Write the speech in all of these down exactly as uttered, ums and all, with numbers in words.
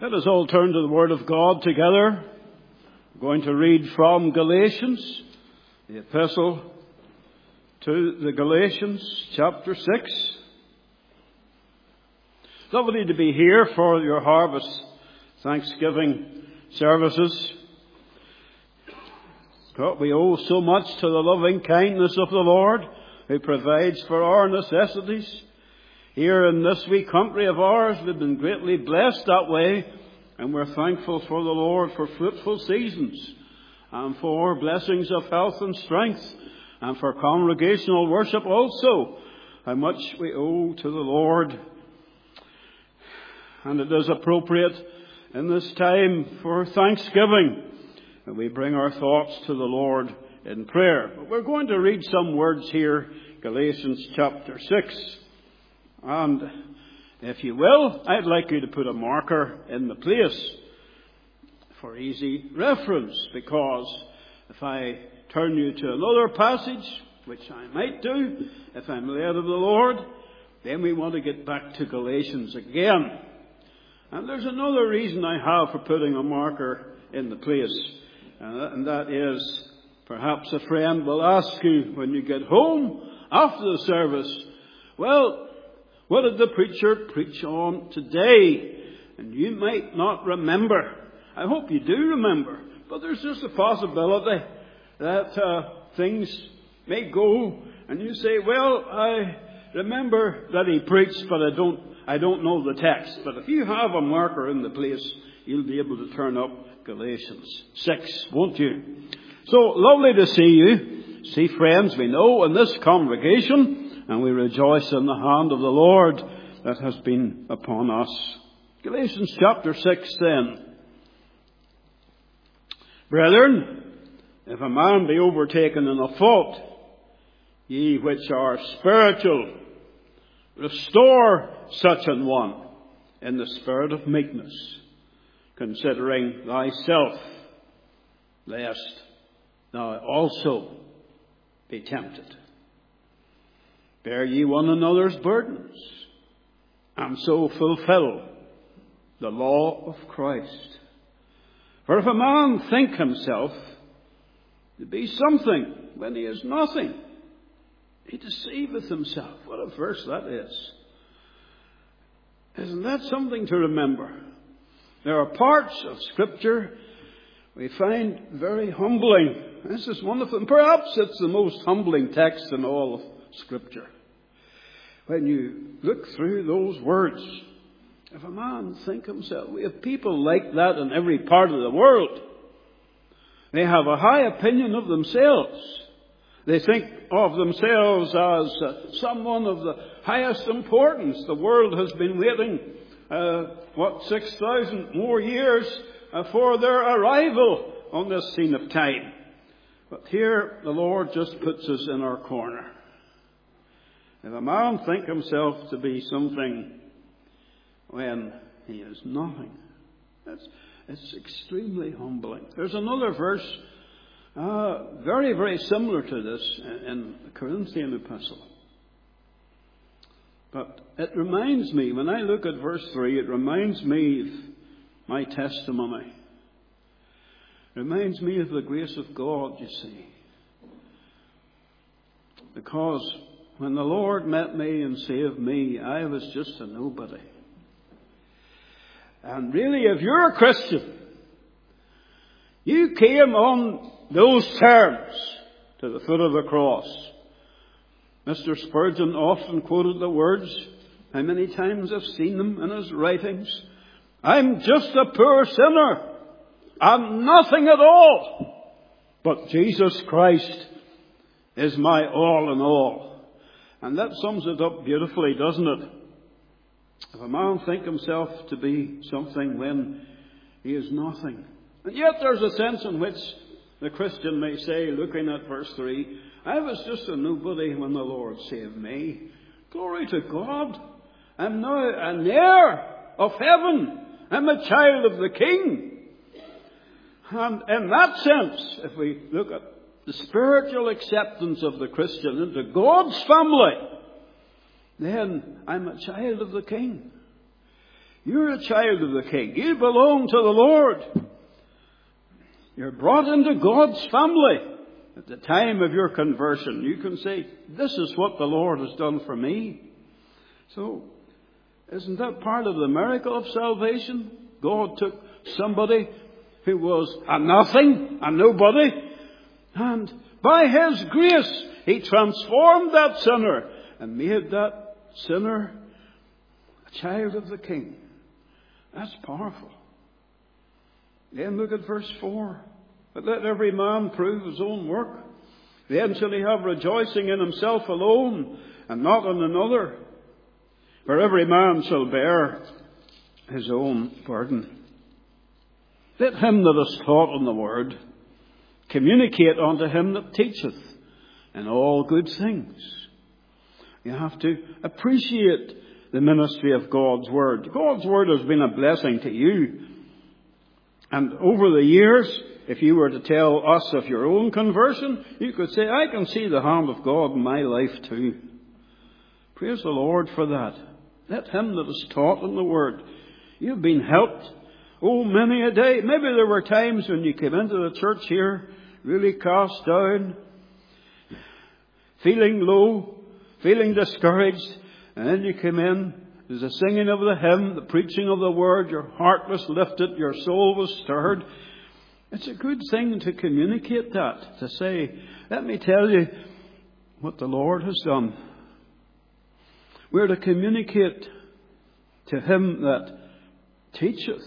Let us all turn to the Word of God together. We're going to read from Galatians, the epistle to the Galatians, chapter six. Lovely to be here for your harvest Thanksgiving services. But we owe so much to the loving kindness of the Lord, who provides for our necessities. Here in this wee country of ours, we've been greatly blessed that way, and we're thankful for the Lord for fruitful seasons, and for blessings of health and strength, and for congregational worship also. How much we owe to the Lord. And it is appropriate in this time for thanksgiving that we bring our thoughts to the Lord in prayer. But we're going to read some words here, Galatians chapter six. And if you will, I'd like you to put a marker in the place for easy reference, because if I turn you to another passage, which I might do if I'm led of the Lord, then we want to get back to Galatians again. And there's another reason I have for putting a marker in the place, and that is perhaps a friend will ask you when you get home after the service, well, what did the preacher preach on today? And you might not remember. I hope you do remember. But there's just a possibility that uh, things may go and you say, well, I remember that he preached, but I don't, I don't know the text. But if you have a marker in the place, you'll be able to turn up Galatians six, won't you? So lovely to see you. See friends we know in this congregation. And we rejoice in the hand of the Lord that has been upon us. Galatians chapter six then. Brethren, if a man be overtaken in a fault, ye which are spiritual, restore such an one in the spirit of meekness, considering thyself, lest thou also be tempted. Bear ye one another's burdens, and so fulfill the law of Christ. For if a man think himself to be something when he is nothing, he deceiveth himself. What a verse that is. Isn't that something to remember? There are parts of Scripture we find very humbling. This is one of them. Perhaps it's the most humbling text in all of Scripture. When you look through those words, if a man think himself, we have people like that in every part of the world. They have a high opinion of themselves. They think of themselves as uh, someone of the highest importance. The world has been waiting, uh, what, six thousand more years uh, for their arrival on this scene of time. But here the Lord just puts us in our corner. If a man think himself to be something when he is nothing, that's, it's extremely humbling. There's another verse uh, very, very similar to this in the Corinthian epistle. But it reminds me, when I look at verse three, it reminds me of my testimony. It reminds me of the grace of God, you see. Because when the Lord met me and saved me, I was just a nobody. And really, if you're a Christian, you came on those terms to the foot of the cross. Mister Spurgeon often quoted the words. How many times I've seen them in his writings. I'm just a poor sinner. I'm nothing at all. But Jesus Christ is my all in all. And that sums it up beautifully, doesn't it? If a man think himself to be something when he is nothing. And yet there's a sense in which the Christian may say, looking at verse three, I was just a nobody when the Lord saved me. Glory to God. I'm now an heir of heaven. I'm a child of the King. And in that sense, if we look at the spiritual acceptance of the Christian into God's family, then I'm a child of the King. You're a child of the King. You belong to the Lord. You're brought into God's family. At the time of your conversion, you can say, this is what the Lord has done for me. So, isn't that part of the miracle of salvation? God took somebody who was a nothing, a nobody, and by His grace, He transformed that sinner and made that sinner a child of the King. That's powerful. Then look at verse four. But let every man prove his own work. Then shall he have rejoicing in himself alone, and not in another. For every man shall bear his own burden. Let him that is taught in the word communicate unto him that teacheth in all good things. You have to appreciate the ministry of God's word. God's word has been a blessing to you. And over the years, if you were to tell us of your own conversion, you could say, I can see the hand of God in my life too. Praise the Lord for that. Let him that is taught in the word. You've been helped. Oh, many a day. Maybe there were times when you came into the church here, really cast down, feeling low, feeling discouraged, and then you came in. There's the singing of the hymn, the preaching of the word, your heart was lifted, your soul was stirred. It's a good thing to communicate that, to say, let me tell you what the Lord has done. We're to communicate to him that teacheth.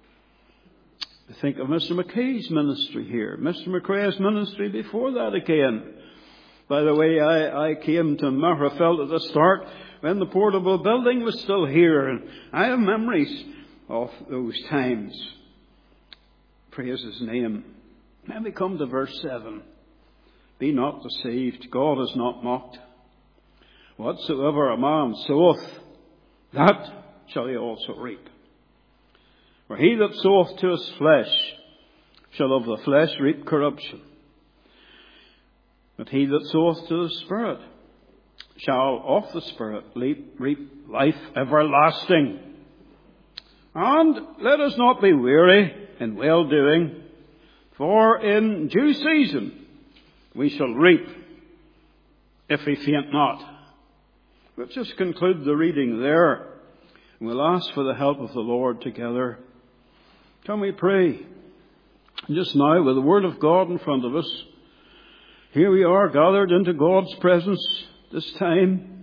I think of Mister McKay's ministry here, Mister McRae's ministry before that again. By the way, I, I came to Magherafelt at the start when the portable building was still here, and I have memories of those times. Praise his name. Then we come to verse seven. Be not deceived, God is not mocked. Whatsoever a man soweth, that shall he also reap. For he that soweth to his flesh shall of the flesh reap corruption. But he that soweth to the Spirit shall of the Spirit reap life everlasting. And let us not be weary in well-doing, for in due season we shall reap if we faint not. Let's just conclude the reading there. We'll ask for the help of the Lord together. Can we pray? Just now, with the Word of God in front of us, here we are gathered into God's presence this time.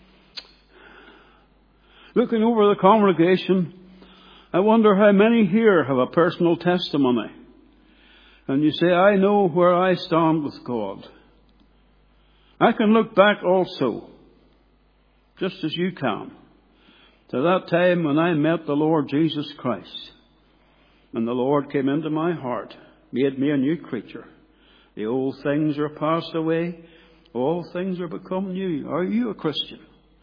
Looking over the congregation, I wonder how many here have a personal testimony. And you say, I know where I stand with God. I can look back also, just as you can, to that time when I met the Lord Jesus Christ. And the Lord came into my heart, made me a new creature. The old things are passed away. All things are become new. Are you a Christian?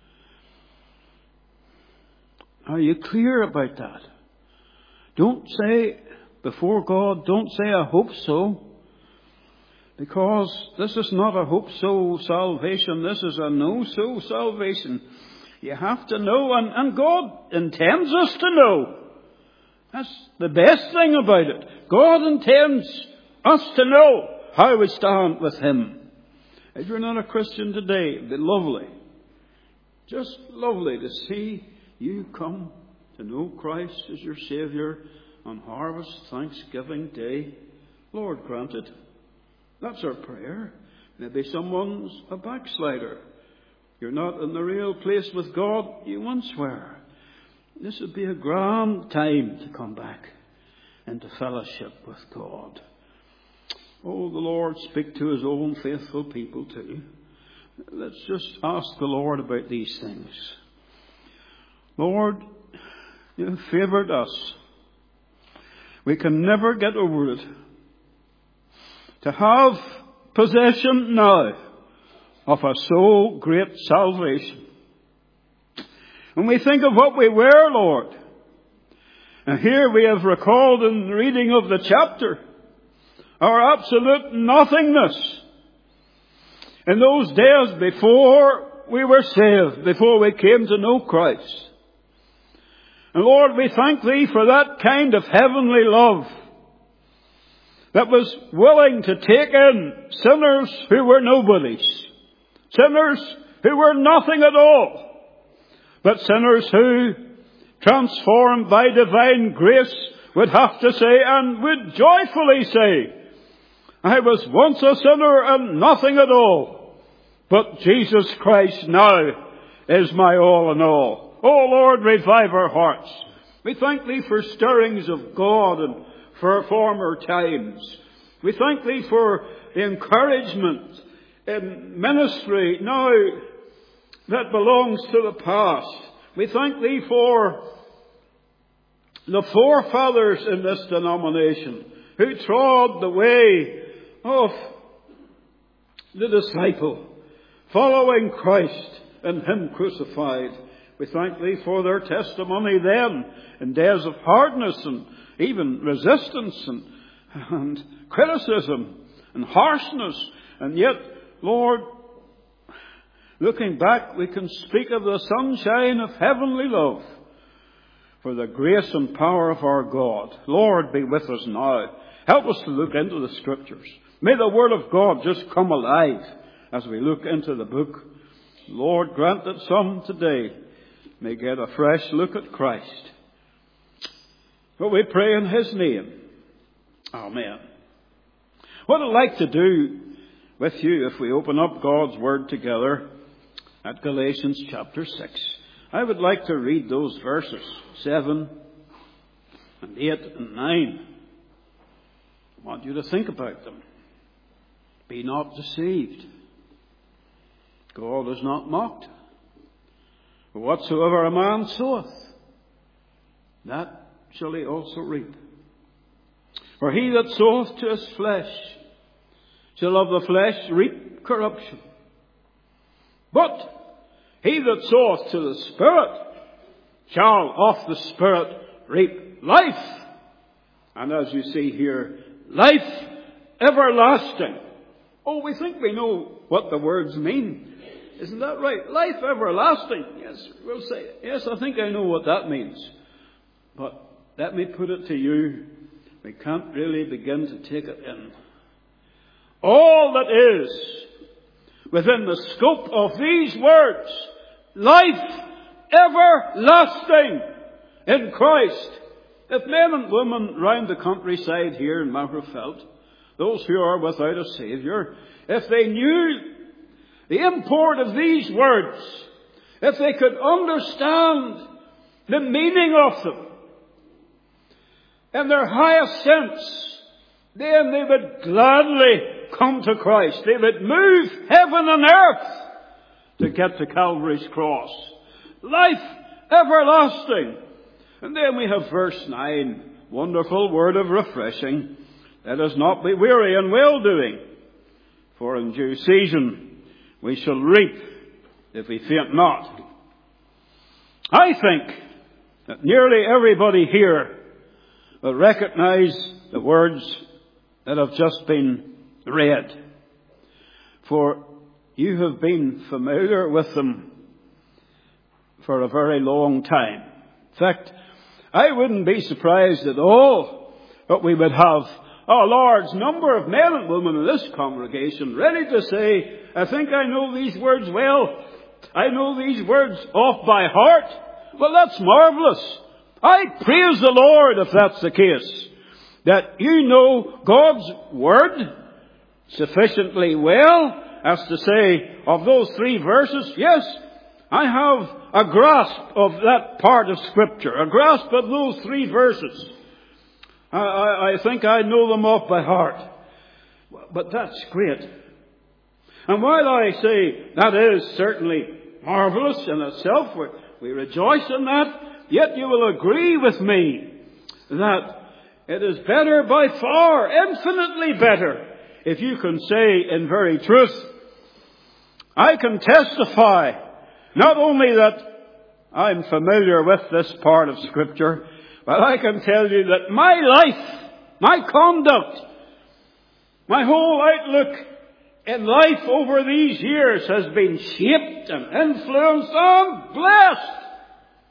Are you clear about that? Don't say before God, don't say I hope so. Because this is not a hope so salvation. This is a no so salvation. You have to know, and, and God intends us to know. That's the best thing about it. God intends us to know how we stand with him. If you're not a Christian today, it'd be lovely. Just lovely to see you come to know Christ as your Saviour on Harvest Thanksgiving Day. Lord, grant it. That's our prayer. Maybe someone's a backslider. You're not in the real place with God you once were. This would be a grand time to come back into fellowship with God. Oh, the Lord speak to his own faithful people too. Let's just ask the Lord about these things. Lord, you have favoured us. We can never get over it. To have possession now of a so great salvation. When we think of what we were, Lord, and here we have recalled in the reading of the chapter, our absolute nothingness in those days before we were saved, before we came to know Christ. And Lord, we thank Thee for that kind of heavenly love that was willing to take in sinners who were nobodies, sinners who were nothing at all, but sinners who, transformed by divine grace, would have to say and would joyfully say, I was once a sinner and nothing at all, but Jesus Christ now is my all in all. Oh Lord, revive our hearts. We thank Thee for stirrings of God and for former times. We thank Thee for the encouragement in ministry now that belongs to the past. We thank Thee for the forefathers in this denomination who trod the way of the disciple, following Christ and Him crucified. We thank Thee for their testimony then in days of hardness and even resistance and, and criticism and harshness. And yet, Lord, looking back, we can speak of the sunshine of heavenly love for the grace and power of our God. Lord, be with us now. Help us to look into the Scriptures. May the Word of God just come alive as we look into the book. Lord, grant that some today may get a fresh look at Christ. But we pray in His name. Amen. What I'd like to do with you, if we open up God's Word together at Galatians chapter six, I would like to read those verses, seven and eight and nine. I want you to think about them. Be not deceived. God is not mocked. For whatsoever a man soweth, that shall he also reap. For he that soweth to his flesh shall of the flesh reap corruption. But he that soweth to the Spirit shall of the Spirit reap life. And as you see here, life everlasting. Oh, we think we know what the words mean. Isn't that right? Life everlasting. Yes, we'll say, yes, I think I know what that means. But let me put it to you. We can't really begin to take it in. All that is within the scope of these words, life everlasting in Christ. If men and women round the countryside here in Magherafelt, those who are without a Saviour, if they knew the import of these words, if they could understand the meaning of them in their highest sense, then they would gladly come to Christ. They would move heaven and earth to get to Calvary's cross. Life everlasting. And then we have verse nine. Wonderful word of refreshing. Let us not be weary in well-doing, for in due season we shall reap if we faint not. I think that nearly everybody here will recognize the words that have just been read, for you have been familiar with them for a very long time. In fact, I wouldn't be surprised at all that we would have a large number of men and women in this congregation ready to say, I think I know these words well. I know these words off by heart. Well, that's marvelous. I praise the Lord if that's the case, that you know God's Word sufficiently well as to say of those three verses, yes, I have a grasp of that part of Scripture, a grasp of those three verses. I, I, I think I know them off by heart. But that's great. And while I say that is certainly marvelous in itself, we, we rejoice in that, yet you will agree with me that it is better by far, infinitely better, if you can say in very truth, I can testify not only that I'm familiar with this part of Scripture, but I can tell you that my life, my conduct, my whole outlook in life over these years has been shaped and influenced and blessed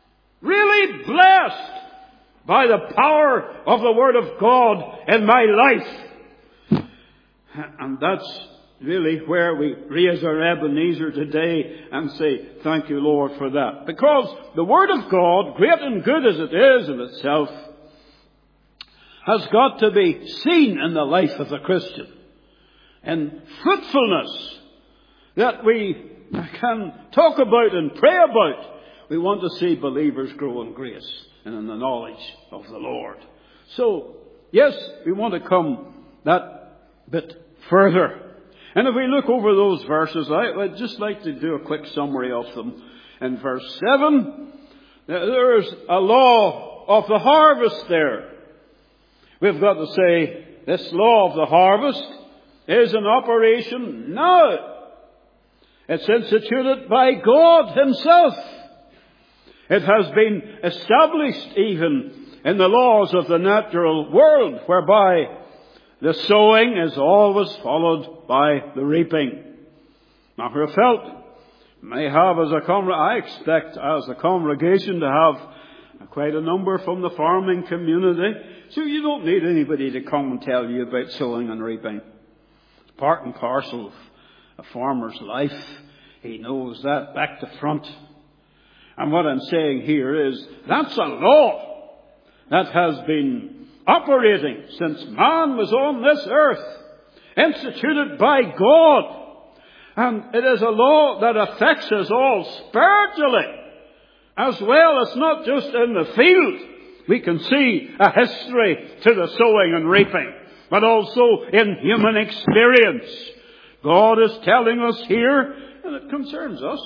really blessed by the power of the Word of God in my life. And that's really where we raise our Ebenezer today and say, thank you, Lord, for that. Because the Word of God, great and good as it is in itself, has got to be seen in the life of the Christian. And fruitfulness that we can talk about and pray about. We want to see believers grow in grace and in the knowledge of the Lord. So, yes, we want to come that bit further. And if we look over those verses, I'd just like to do a quick summary of them. In verse seven, there's a law of the harvest there. We've got to say, this law of the harvest is in operation now. It's instituted by God Himself. It has been established even in the laws of the natural world, whereby the sowing is always followed by the reaping. Now, who felt may have as a con- I expect as a congregation to have quite a number from the farming community. So you don't need anybody to come and tell you about sowing and reaping. It's part and parcel of a farmer's life. He knows that back to front. And what I'm saying here is that's a law that has been operating since man was on this earth, instituted by God. And it is a law that affects us all spiritually, as well as not just in the field. We can see a history to the sowing and reaping, but also in human experience. God is telling us here, and it concerns us.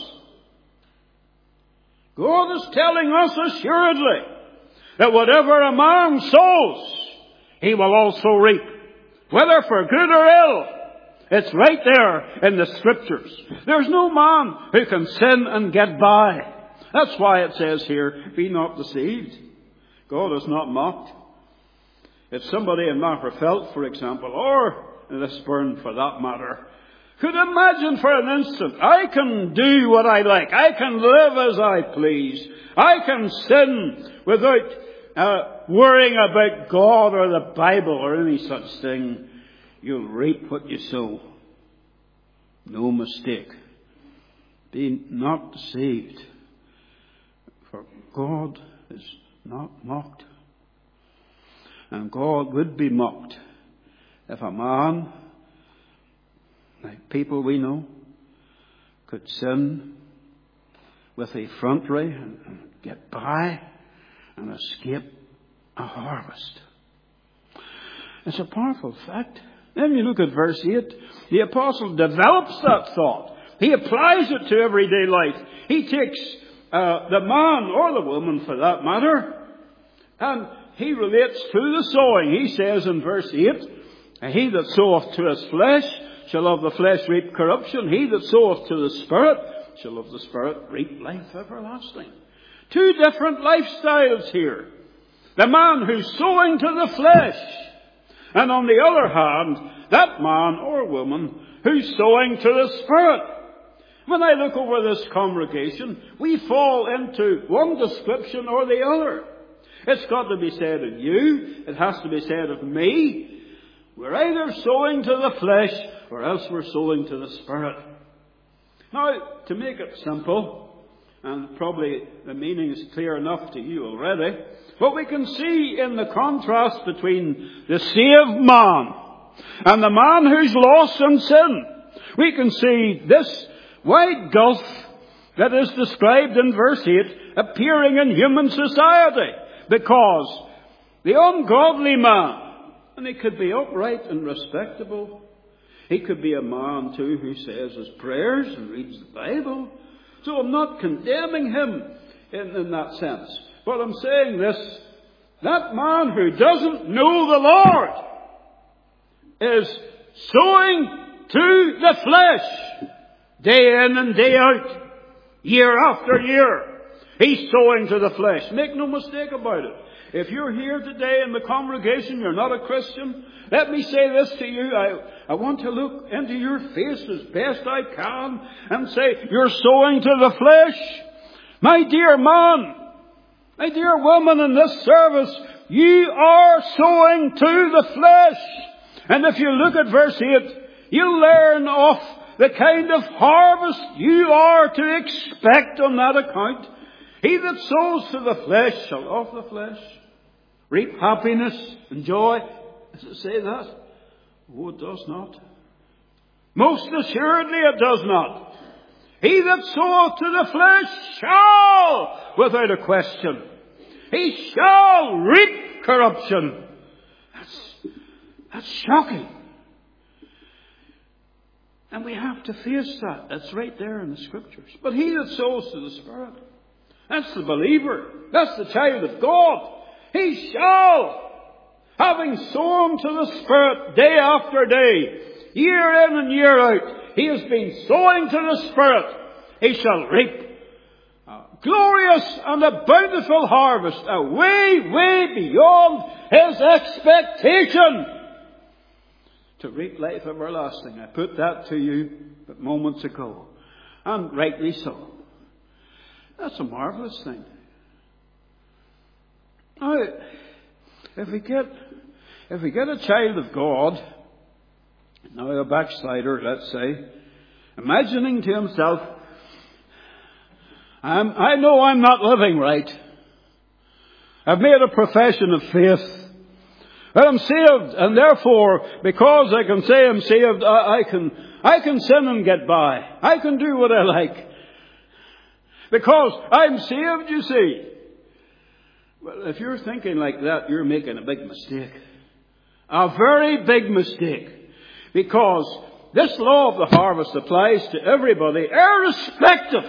God is telling us assuredly that whatever a man sows, he will also reap, whether for good or ill. It's right there in the Scriptures. There's no man who can sin and get by. That's why it says here, be not deceived. God is not mocked. If somebody in Magherafelt, for example, or in Lisburn for that matter, could imagine for an instant, I can do what I like. I can live as I please. I can sin without uh, worrying about God or the Bible or any such thing. You'll reap what you sow. No mistake. Be not deceived. For God is not mocked. And God would be mocked if a man, like people we know, could sin with effrontery and get by and escape a harvest. It's a powerful fact. Then you look at verse eight. The apostle develops that thought. He applies it to everyday life. He takes uh, the man or the woman, for that matter, and he relates to the sowing. He says in verse eight, he that soweth to his flesh shall of the flesh reap corruption. He that soweth to the Spirit shall of the Spirit reap life everlasting. Two different lifestyles here. The man who's sowing to the flesh, and on the other hand, that man or woman who's sowing to the Spirit. When I look over this congregation, we fall into one description or the other. It's got to be said of you. It has to be said of me. We're either sowing to the flesh or else we're sowing to the Spirit. Now, to make it simple, and probably the meaning is clear enough to you already, but we can see in the contrast between the saved man and the man who's lost in sin, we can see this wide gulf that is described in verse eight appearing in human society. Because the ungodly man, and he could be upright and respectable, he could be a man too who says his prayers and reads the Bible. So I'm not condemning him in, in that sense. But I'm saying this, that man who doesn't know the Lord is sowing to the flesh day in and day out, year after year. He's sowing to the flesh. Make no mistake about it. If you're here today in the congregation, you're not a Christian, let me say this to you. I, I want to look into your face as best I can and say, you're sowing to the flesh. My dear man, My dear woman, in this service, you are sowing to the flesh. And if you look at verse eight, you learn of the kind of harvest you are to expect on that account. He that sows to the flesh shall of the flesh reap happiness and joy. Does it say that? Oh, it does not. Most assuredly it does not. He that soweth to the flesh shall, without a question, he shall reap corruption. That's, that's shocking. And we have to face that. That's right there in the Scriptures. But he that sows to the Spirit, that's the believer. That's the child of God. He shall, having sown to the Spirit day after day, year in and year out, he has been sowing to the Spirit. He shall reap a glorious and a bountiful harvest, a way, way beyond his expectation, to reap life everlasting. I put that to you but moments ago, and rightly so. That's a marvelous thing. Now, if we get if we get a child of God, now a backslider, let's say, imagining to himself, I'm, I know I'm not living right. I've made a profession of faith. But I'm saved, and therefore, because I can say I'm saved, I, I can I can sin and get by. I can do what I like. Because I'm saved, you see. Well, if you're thinking like that, you're making a big mistake. A very big mistake. Because this law of the harvest applies to everybody, irrespective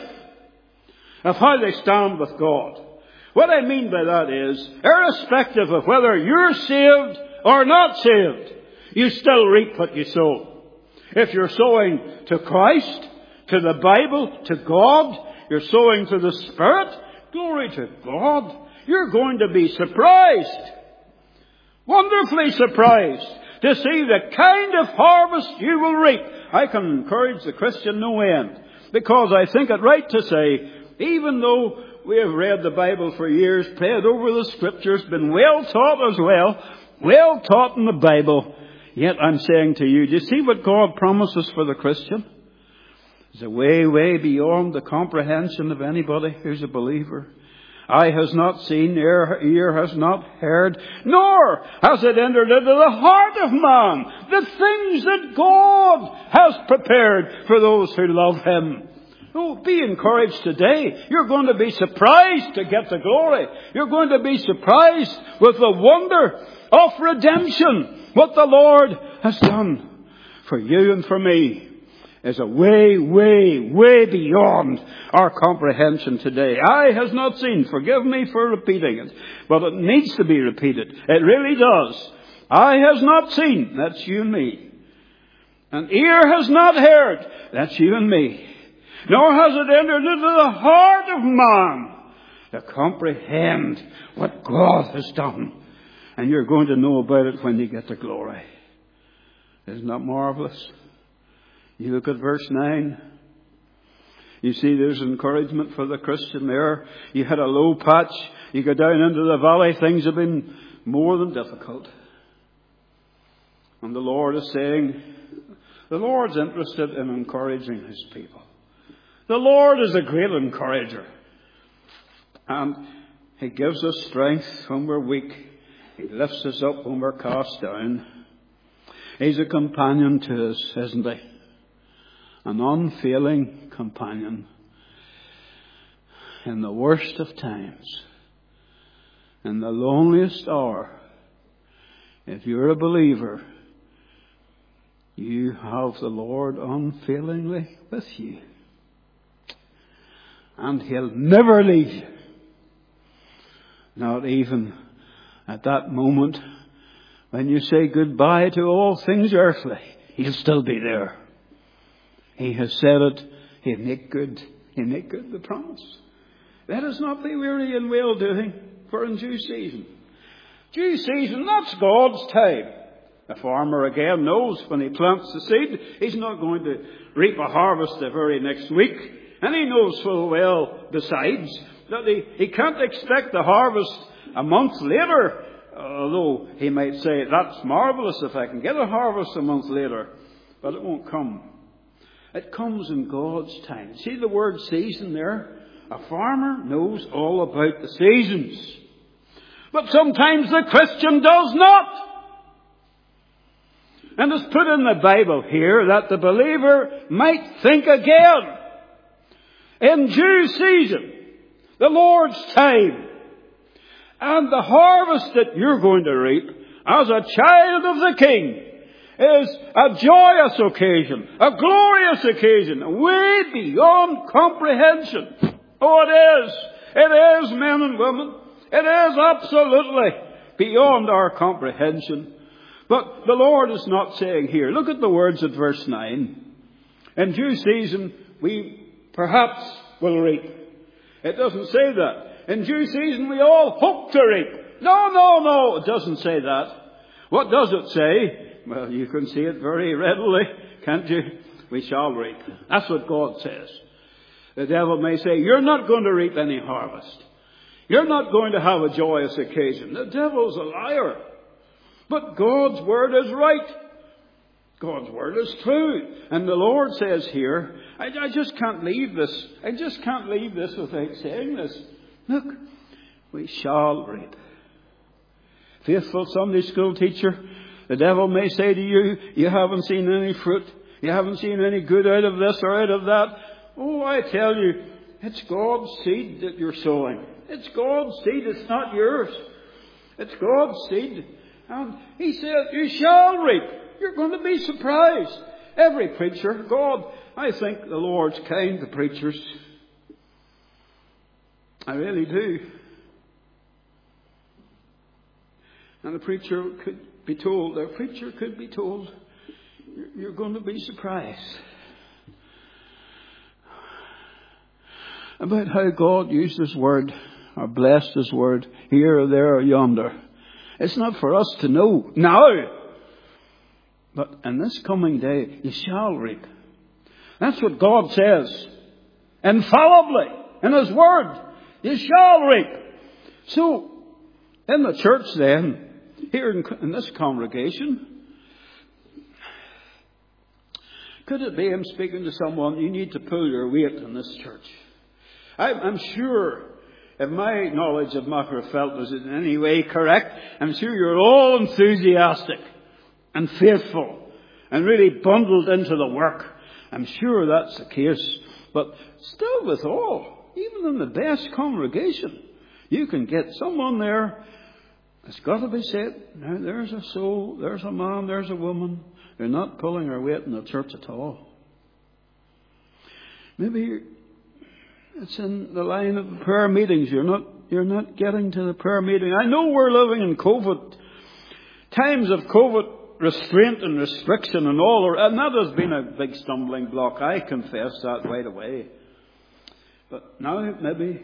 of how they stand with God. What I mean by that is, irrespective of whether you're saved or not saved, you still reap what you sow. If you're sowing to Christ, to the Bible, to God, you're sowing to the Spirit, glory to God, you're going to be surprised, wonderfully surprised, to see the kind of harvest you will reap. I can encourage the Christian no end, because I think it right to say, even though we have read the Bible for years, prayed over the Scriptures, been well taught as well, well taught in the Bible, yet I'm saying to you, do you see what God promises for the Christian? It's a way, way beyond the comprehension of anybody who's a believer. Eye has not seen, ear, ear has not heard, nor has it entered into the heart of man the things that God has prepared for those who love Him. Oh, be encouraged today. You're going to be surprised to get the glory. You're going to be surprised with the wonder of redemption. What the Lord has done for you and for me is a way, way, way beyond our comprehension today. Eye has not seen. Forgive me for repeating it, but it needs to be repeated. It really does. Eye has not seen. That's you and me. And ear has not heard. That's you and me. Nor has it entered into the heart of man to comprehend what God has done. And you're going to know about it when you get to glory. Isn't that marvelous? You look at verse nine. You see there's encouragement for the Christian there. You had a low patch. You go down into the valley. Things have been more than difficult. And the Lord is saying, the Lord's interested in encouraging His people. The Lord is a great encourager. And He gives us strength when we're weak. He lifts us up when we're cast down. He's a companion to us, isn't He? An unfailing companion in the worst of times, in the loneliest hour. If you're a believer, you have the Lord unfailingly with you. And He'll never leave you. Not even at that moment when you say goodbye to all things earthly. He'll still be there. He has said it. He'll make good. He'll make good the promise. Let us not be weary in well-doing, for in due season. Due season, that's God's time. The farmer again knows when he plants the seed, he's not going to reap a harvest the very next week. And he knows full well, besides, that he, he can't expect the harvest a month later, although he might say, that's marvellous if I can get a harvest a month later. But it won't come. It comes in God's time. See the word season there? A farmer knows all about the seasons. But sometimes the Christian does not. And it's put in the Bible here that the believer might think again. In due season, the Lord's time, and the harvest that you're going to reap as a child of the King is a joyous occasion, a glorious occasion, way beyond comprehension. Oh, it is. It is, men and women. It is absolutely beyond our comprehension. But the Lord is not saying here. Look at the words at verse nine. In due season, we perhaps will reap. It doesn't say that. In due season, we all hope to reap. No, no, no. It doesn't say that. What does it say? Well, you can see it very readily, can't you? We shall reap. That's what God says. The devil may say, you're not going to reap any harvest. You're not going to have a joyous occasion. The devil's a liar. But God's word is right. God's word is true. And the Lord says here, I, I just can't leave this. I just can't leave this without saying this. Look, we shall reap. Faithful Sunday school teacher, the devil may say to you, you haven't seen any fruit. You haven't seen any good out of this or out of that. Oh, I tell you, it's God's seed that you're sowing. It's God's seed. It's not yours. It's God's seed. And he said, you shall reap. You're going to be surprised. Every preacher, God, I think the Lord's kind to preachers. I really do. And the preacher could be told, the preacher could be told, you're going to be surprised about how God used His word, or blessed His word, here or there or yonder. It's not for us to know now. But in this coming day, you shall reap. That's what God says. Infallibly, in His word, you shall reap. So, in the church then, here in, in this congregation, could it be I'm speaking to someone, you need to pull your weight in this church? I'm, I'm sure, if my knowledge of Magherafelt is in any way correct, I'm sure you're all enthusiastic and faithful and really bundled into the work. I'm sure that's the case. But still with all, even in the best congregation, you can get someone there that's got to be said, now there's a soul, there's a man, there's a woman. They're not pulling their weight in the church at all. Maybe it's in the line of the prayer meetings. You're not, you're not getting to the prayer meeting. I know we're living in COVID, times of COVID restraint and restriction and all, and that has been a big stumbling block. I confess that right away. But now maybe,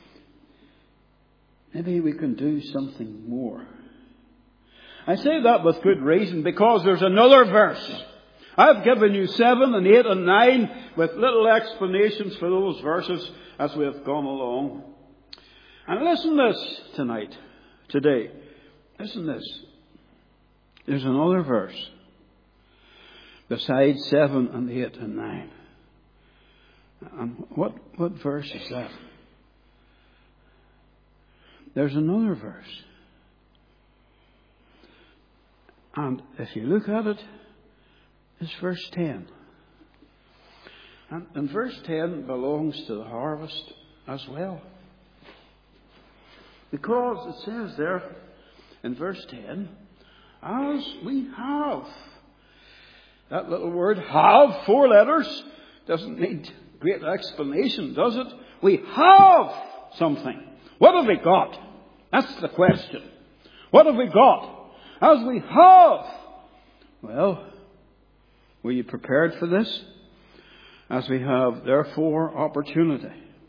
maybe we can do something more. I say that with good reason, because there's another verse. I've given you seven and eight and nine with little explanations for those verses as we have gone along. And listen this tonight, today. Listen this. There's another verse besides seven and eight and nine. And what, what verse is that? There's another verse. And if you look at it, it's verse ten. And, and verse ten belongs to the harvest as well. Because it says there in verse ten, as we have. That little word have, four letters, doesn't need great explanation, does it? We have something. What have we got? That's the question. What have we got? As we have. Well, were you prepared for this? As we have, therefore, opportunity.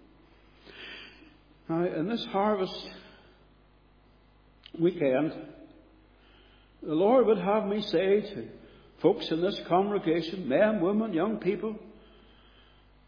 Now, in this harvest weekend, the Lord would have me say to folks in this congregation, men, women, young people,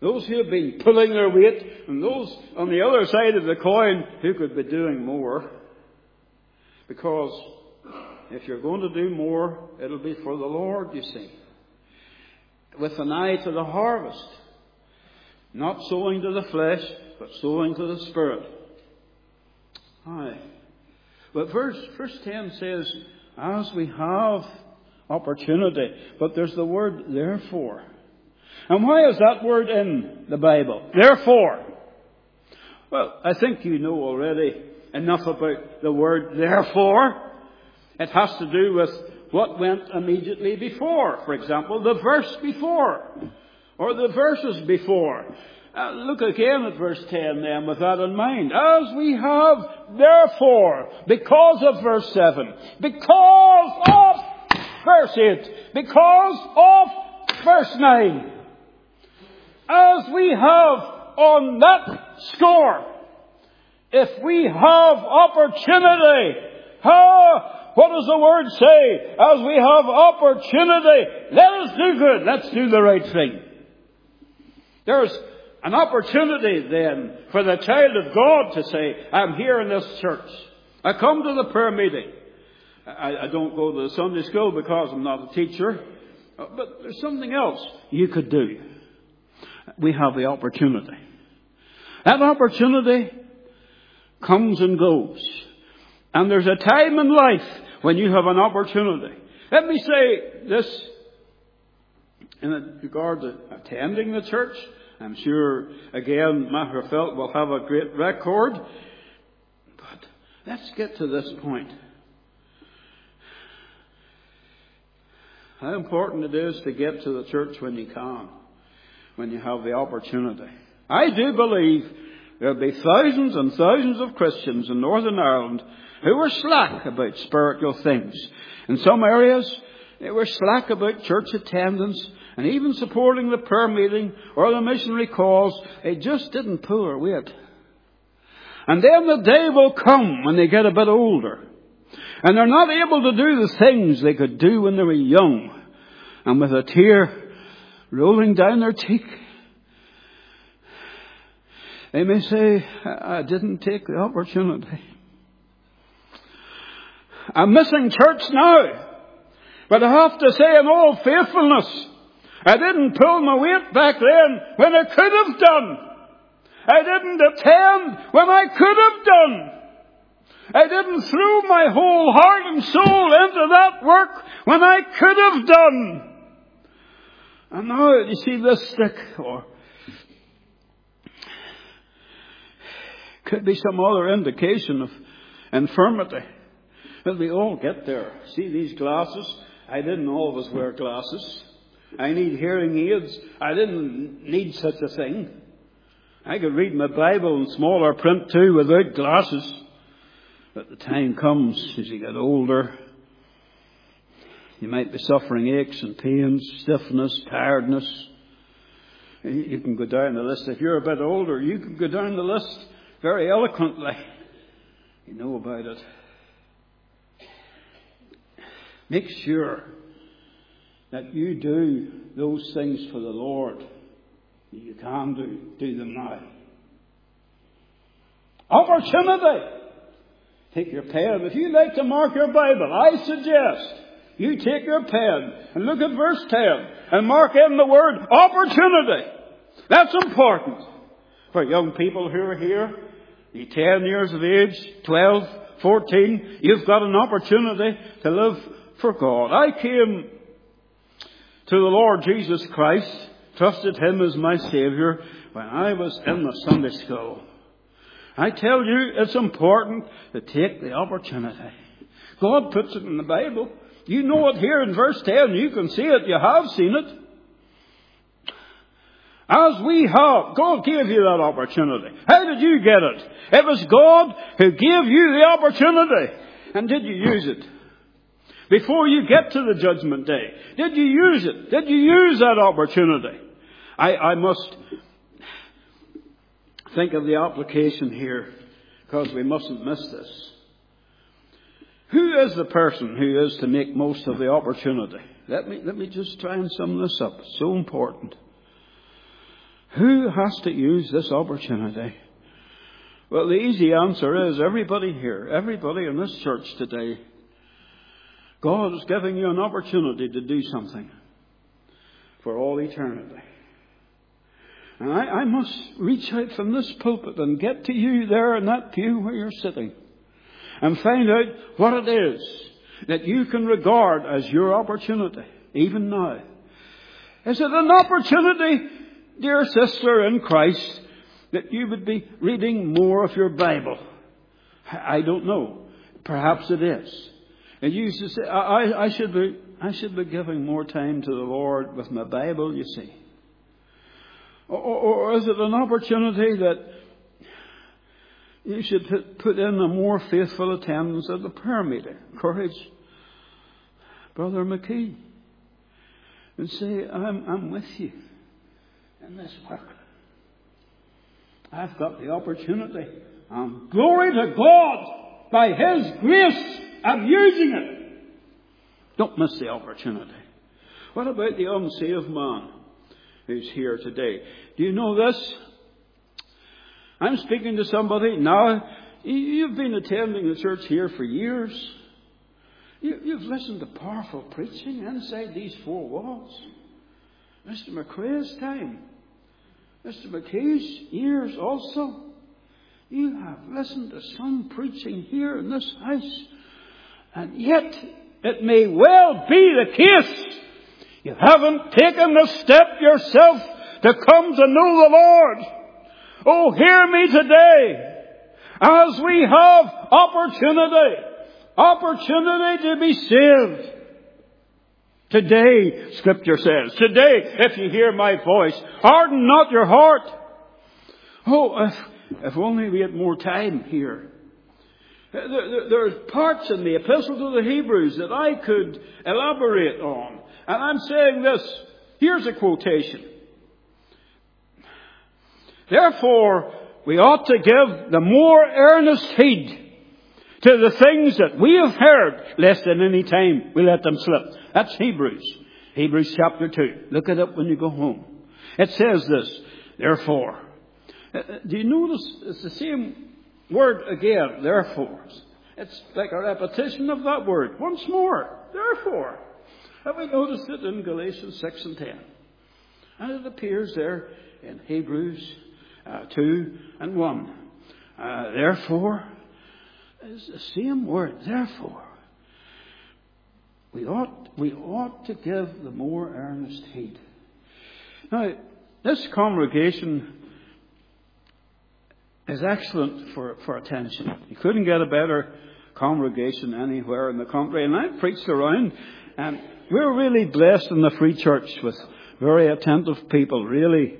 Those who have been pulling their weight, and those on the other side of the coin who could be doing more. Because if you're going to do more, it'll be for the Lord, you see. With an eye to the harvest. Not sowing to the flesh, but sowing to the Spirit. Aye. But verse, verse ten says, as we have opportunity. But there's the word therefore. And why is that word in the Bible? Therefore. Well, I think you know already enough about the word therefore. It has to do with what went immediately before. For example, the verse before. Or the verses before. Uh, look again at verse ten then with that in mind. As we have therefore, because of verse seven, because of verse eight, because of verse nine, as we have on that score, if we have opportunity, ah, what does the word say? As we have opportunity, let us do good. Let's do the right thing. There's an opportunity then for the child of God to say, I'm here in this church. I come to the prayer meeting. I, I don't go to the Sunday school because I'm not a teacher. But there's something else you could do. We have the opportunity. That opportunity comes and goes. And there's a time in life when you have an opportunity. Let me say this in regard to attending the church. I'm sure, again, Matherfelt will have a great record. But let's get to this point. How important it is to get to the church when you can, when you have the opportunity. I do believe there'll be thousands and thousands of Christians in Northern Ireland who were slack about spiritual things. In some areas, they were slack about church attendance and even supporting the prayer meeting or the missionary calls. They just didn't pull their weight. And then the day will come when they get a bit older. And they're not able to do the things they could do when they were young. And with a tear rolling down their cheek, they may say, I didn't take the opportunity. I'm missing church now. But I have to say in all faithfulness, I didn't pull my weight back then when I could have done. I didn't attend when I could have done. I didn't throw my whole heart and soul into that work when I could have done. And now you see this stick, or could be some other indication of infirmity. But we all get there. See these glasses? I didn't always wear glasses. I need hearing aids. I didn't need such a thing. I could read my Bible in smaller print too without glasses. But the time comes as you get older, you might be suffering aches and pains, stiffness, tiredness. You can go down the list. If you're a bit older, you can go down the list very eloquently. You know about it. Make sure that you do those things for the Lord. You can do, do them now. Opportunity. Take your pen. If you like to mark your Bible, I suggest you take your pen and look at verse ten and mark in the word opportunity. That's important. For young people who are here, you're ten years of age, twelve, fourteen, you've got an opportunity to live for God. I came to the Lord Jesus Christ, trusted Him as my Saviour when I was in the Sunday school. I tell you, it's important to take the opportunity. God puts it in the Bible. You know it here in verse ten. You can see it. You have seen it. As we have, God gave you that opportunity. How did you get it? It was God who gave you the opportunity. And did you use it? Before you get to the judgment day, did you use it? Did you use that opportunity? I, I must think of the application here, because we mustn't miss this. Who is the person who is to make most of the opportunity? Let me, let me just try and sum this up. It's so important. Who has to use this opportunity? Well, the easy answer is everybody here, everybody in this church today. God is giving you an opportunity to do something for all eternity. And I, I must reach out from this pulpit and get to you there in that pew where you're sitting and find out what it is that you can regard as your opportunity, even now. Is it an opportunity, dear sister in Christ, that you would be reading more of your Bible? I don't know. Perhaps it is. And you used to say, I, I should be, I should be giving more time to the Lord with my Bible, you see. Or, or is it an opportunity that you should put, put in a more faithful attendance at the prayer meeting? Encourage Brother McKee and say, I'm, I'm with you in this work. I've got the opportunity. And glory to God, by His grace, I'm using it. Don't miss the opportunity. What about the unsaved man who's here today? Do you know this? I'm speaking to somebody now. You've been attending the church here for years. You, you've listened to powerful preaching inside these four walls. Mister McRae's time. Mister McKay's years also. You have listened to some preaching here in this house. And yet, it may well be the case you haven't taken the step yourself to come to know the Lord. Oh, hear me today. As we have opportunity, opportunity to be saved. Today, Scripture says, today, if you hear my voice, harden not your heart. Oh, if, if only we had more time here. There, there, there are parts in the Epistle to the Hebrews that I could elaborate on. And I'm saying this. Here's a quotation. Therefore, we ought to give the more earnest heed to the things that we have heard, lest at any time we let them slip. That's Hebrews. Hebrews chapter two. Look it up when you go home. It says this, therefore. Do you notice it's the same word again, therefore. It's like a repetition of that word. Once more, therefore. Have we noticed it in Galatians six and ten? And it appears there in Hebrews uh, two and one. Uh, therefore, is the same word, therefore. We ought, we ought to give the more earnest heed. Now, this congregation is excellent for, for attention. You couldn't get a better congregation anywhere in the country. And I've preached around, and we're really blessed in the Free Church with very attentive people. Really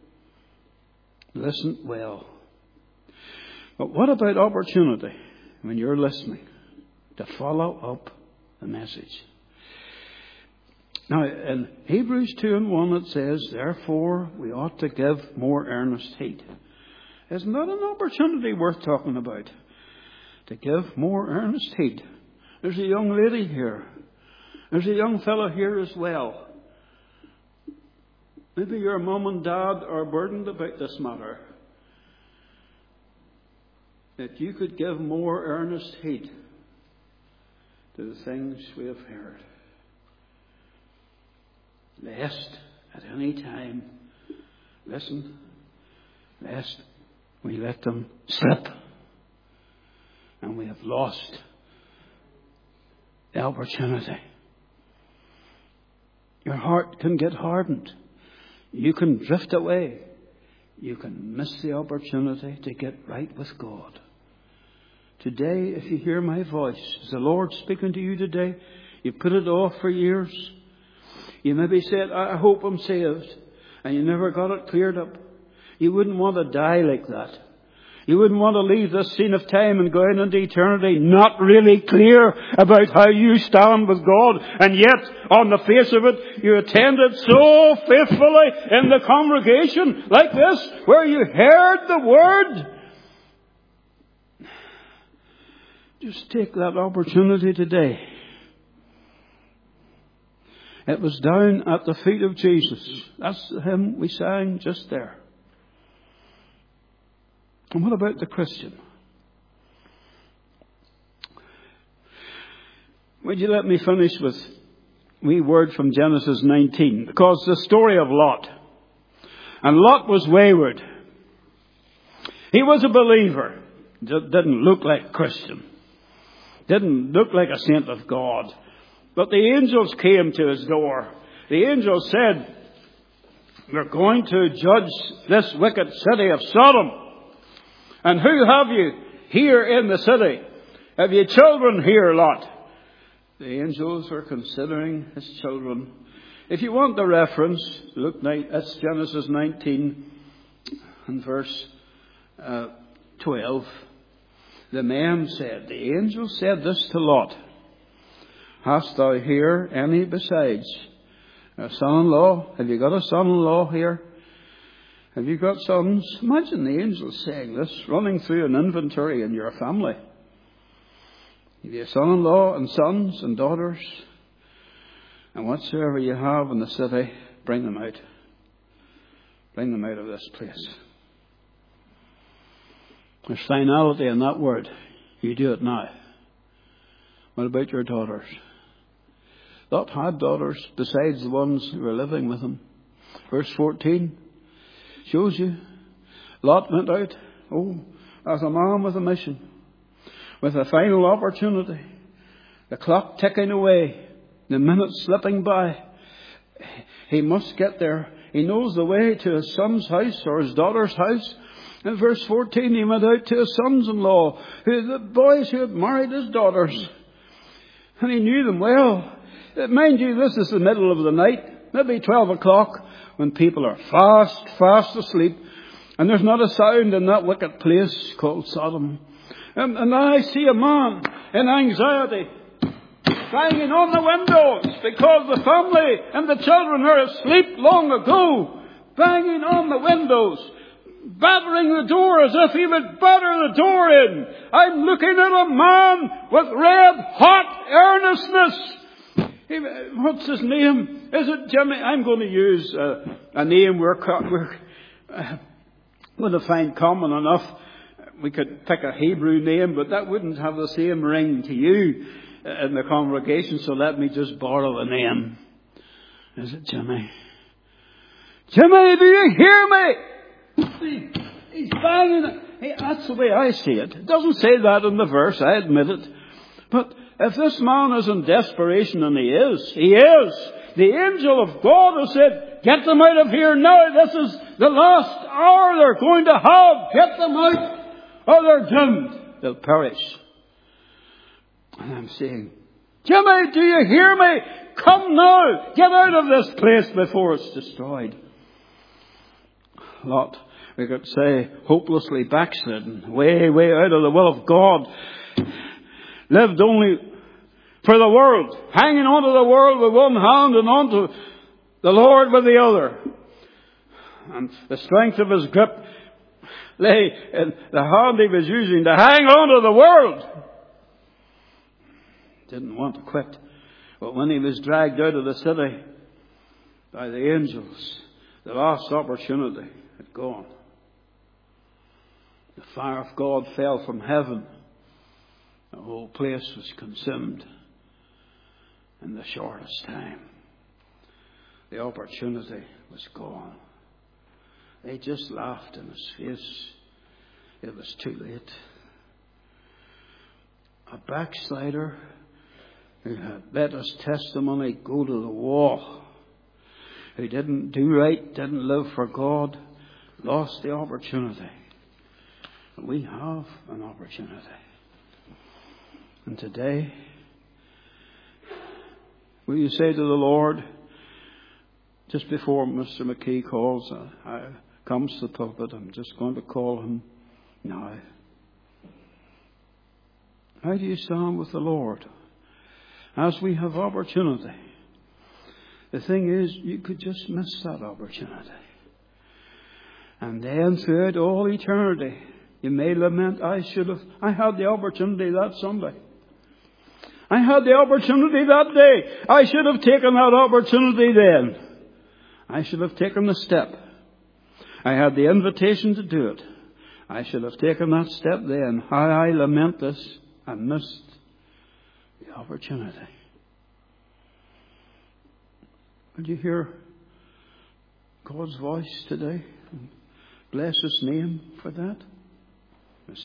listen well. But what about opportunity when you're listening to follow up the message? Now, in Hebrews two and one it says, therefore we ought to give more earnest heed. Isn't that an opportunity worth talking about? To give more earnest heed. There's a young lady here. There's a young fellow here as well. Maybe your mum and dad are burdened about this matter. That you could give more earnest heed to the things we have heard. Lest at any time, listen, lest we let them slip and we have lost the opportunity. Your heart can get hardened. You can drift away. You can miss the opportunity to get right with God. Today, if you hear my voice, is the Lord speaking to you today? You put it off for years. You maybe said, I hope I'm saved. And you never got it cleared up. You wouldn't want to die like that. You wouldn't want to leave this scene of time and go out into eternity not really clear about how you stand with God. And yet, on the face of it, you attended so faithfully in the congregation like this, where you heard the word. Just take that opportunity today. It was down at the feet of Jesus. That's the hymn we sang just there. And what about the Christian? Would you let me finish with a wee word from Genesis nineteen? Because the story of Lot. And Lot was wayward. He was a believer. Didn't look like a Christian. Didn't look like a saint of God. But the angels came to his door. The angels said, we're going to judge this wicked city of Sodom. And who have you here in the city? Have you children here, Lot? The angels are considering his children. If you want the reference, look, that's Genesis nineteen and verse uh, twelve. The men said, the angel said this to Lot. Hast thou here any besides a son-in-law? Have you got a son-in-law here? Have you got sons? Imagine the angels saying this, running through an inventory in your family. Have you a son-in-law and sons and daughters? And whatsoever you have in the city, bring them out. Bring them out of this place. There's finality in that word. You do it now. What about your daughters? Lot had daughters besides the ones who were living with him. Verse fourteen shows you. Lot went out, oh, as a man with a mission, with a final opportunity. The clock ticking away, the minutes slipping by. He must get there. He knows the way to his son's house or his daughter's house. In verse fourteen, he went out to his sons-in-law, who the boys who had married his daughters. And he knew them well. Mind you, this is the middle of the night, maybe twelve o'clock, when people are fast, fast asleep. And there's not a sound in that wicked place called Sodom. And, and I see a man in anxiety, banging on the windows because the family and the children are asleep long ago. Banging on the windows, battering the door as if he would batter the door in. I'm looking at a man with red hot earnestness. He, what's his name? Is it Jimmy? I'm going to use uh, a name we're, we're uh, going to find common enough. We could pick a Hebrew name, but that wouldn't have the same ring to you in the congregation, so let me just borrow a name. Is it Jimmy? Jimmy, do you hear me? He's banging. Hey, that's the way I see it. It doesn't say that in the verse, I admit it. But if this man is in desperation, and he is, he is. The angel of God has said, get them out of here now. This is the last hour they're going to have. Get them out, or they're doomed. They'll perish. And I'm saying, Jimmy, do you hear me? Come now. Get out of this place before it's destroyed. Lot, we could say, hopelessly backslidden, way, way out of the will of God. Lived only for the world, hanging onto the world with one hand and onto the Lord with the other. And the strength of his grip lay in the hand he was using to hang onto the world. Didn't want to quit. But when he was dragged out of the city by the angels, the last opportunity had gone. The fire of God fell from heaven. The whole place was consumed in the shortest time. The opportunity was gone. They just laughed in his face. It was too late. A backslider who had let his testimony go to the wall, who didn't do right, didn't live for God, lost the opportunity. We have an opportunity. And today, will you say to the Lord, just before Mister McKee calls, uh, uh, comes to the pulpit, I'm just going to call him now. How do you stand with the Lord? As we have opportunity. The thing is, you could just miss that opportunity. And then throughout all eternity, you may lament, I should have, I had the opportunity that Sunday. I had the opportunity that day. I should have taken that opportunity then. I should have taken the step. I had the invitation to do it. I should have taken that step then. How I lament this. I missed the opportunity. Would you hear God's voice today? Bless His name for that.